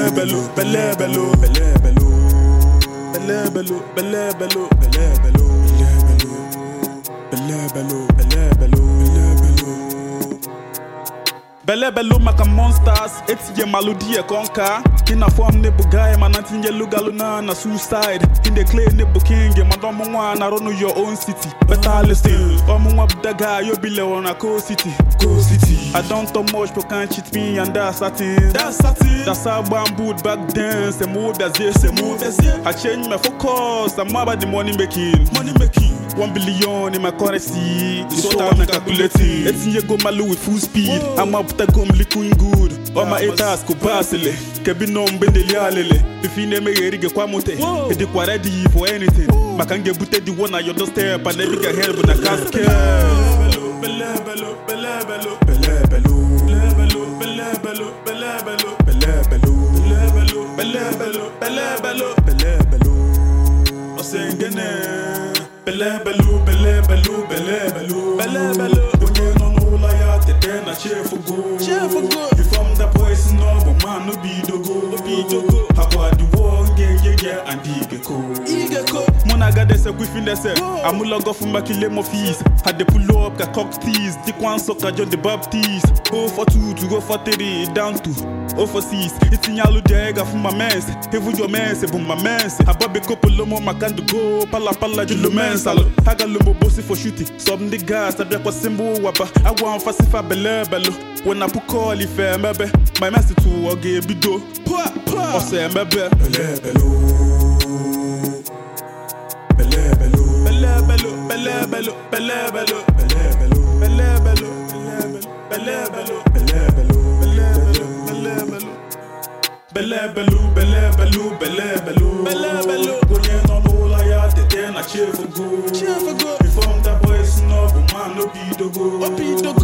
belebelo, belebelo, belebelo, belebelo, belebelo, belebelo, belebelo, belebelo, belebelo maka monsters, eti ye maludi e konka. In a form nebo guy, man antin ye lugaluna na suicide. In the clay nebo king, man don't wanna run your own city. Better listen, mwa budaga yo bile wana co city. Co city. I don't talk much, but can't cheat me and that's satin. That's satin. That's how bamboo back then. Se move that's it, se move that's it. I change my focus, I'm about the money making. Money making. 1 billion in my currency. So I'm calculating. It's in go malu with full speed. I'm up to go looking good. All my haters go basile. Kebinom bendeli alele. If you name me erige kwa mote. It is quite ready for anything. I can get booted the one on your doorstep and never get help with a casket. Belebelo, belebelo, belebelo, belebelo, belebelo, belebelo, belebelo, belebelo, belebelo, belebelo. I say again. Belebelo, belebelo, belebelo, belebelo. When you don't know like that, then I cheer for good. Cheer for good. If I'm the boys, no, but man, no be the go, be the go. How about the war, yeah, and Igeko. Igeko. Monaga de se gwifin de se. Amula go from makile mo fees. Had the pull up ka cocktease. The kwan soka John the Baptist. 0 for 2 to go for 3 down to 0 for 6. It's in yalu dega from my mess. Hevu your mess, boom my mess. Ababe couple lomo makando go. Pala pala julo mensalo. Haga lumbo bossy for shooting. Some the gas I break was symbol wapa. I want fasifa belebelo. When I put call if mebe. My master to a gay bido. Or say mebe. Belebelo. Belebelo, belebelo, belebelo, belebelo, belebelo, belebelo, belebelo, belebelo, belebelo, belebelo, belebelo, belebelo. When you don't know like that, then I cheer for good. Cheer for good. If I'm that boy, no, but man, no be the go.